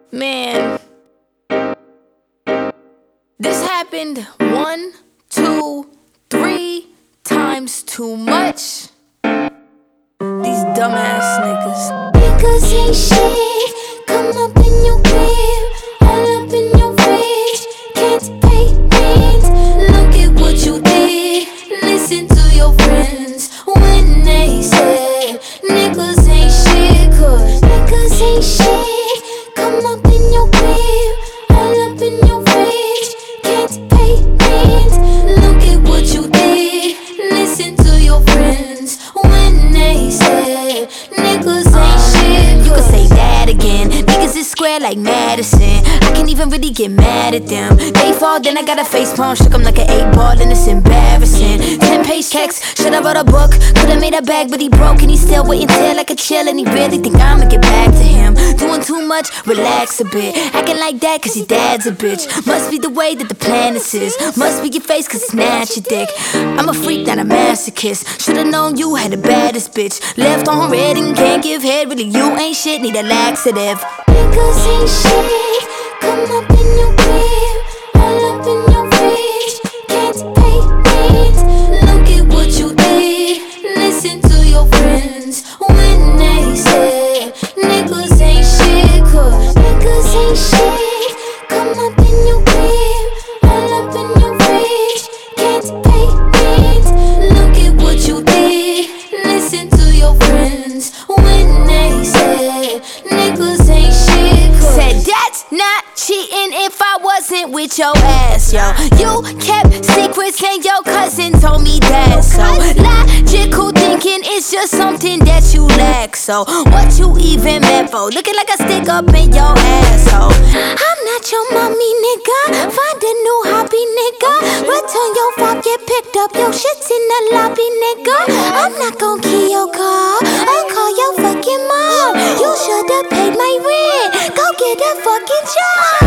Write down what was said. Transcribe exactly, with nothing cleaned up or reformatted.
Man, this happened one, two, three times too much. These dumbass niggas. Niggas ain't shit. Come up in your crib, all up in your fridge. Can't pay rent. Look at what you did. Listen to your friends when they say niggas ain't shit. Cause niggas ain't shit. Come up in your crib, all up in your fridge. Can't pay rent. Look at what you did. Listen to your friends when they say niggas ain't shit. You can say that again. Niggas is square like Madison. I can't even really get mad at them. They fall, then I got a face palm. Shook 'em like an eight ball and it's embarrassing. Ten page checks, should've wrote a book. Could've made a bag, but he broke and he still waiting till like a chill. And he really think I'ma get back to him. Doing too much, relax a bit. Acting like that cause your dad's a bitch. Must be the way that the planet is. Must be your face cause it's snatch your dick. I'm a freak, not a masochist. Should've known you had the baddest bitch. Left on red and can't give head. Really you ain't shit, need a laxative. Niggas ain't shit. Come up in your crib, all up in your fridge. Can't pay rent. Look at what you did. Listen to your friends when they say niggas ain't shit. Cause niggas ain't shit. Come up in your crib, all up in your fridge. Can't pay rent. Look at what you did. Listen to your friends when they say niggas ain't shit. Cause Said that's not cheating if I wasn't with your ass, yo. You kept secrets and your cousin told me that. So logical thinking is just something that you lack. So what you even meant for? Looking like a stick up in your asshole. I'm not your mommy, nigga. Find a new hobby, nigga. Return your phone, get picked up. Your shit's in the lobby, nigga. I'm not gon' key your car. I'll call your fucking mom. You should've paid my rent. Go get a fucking job.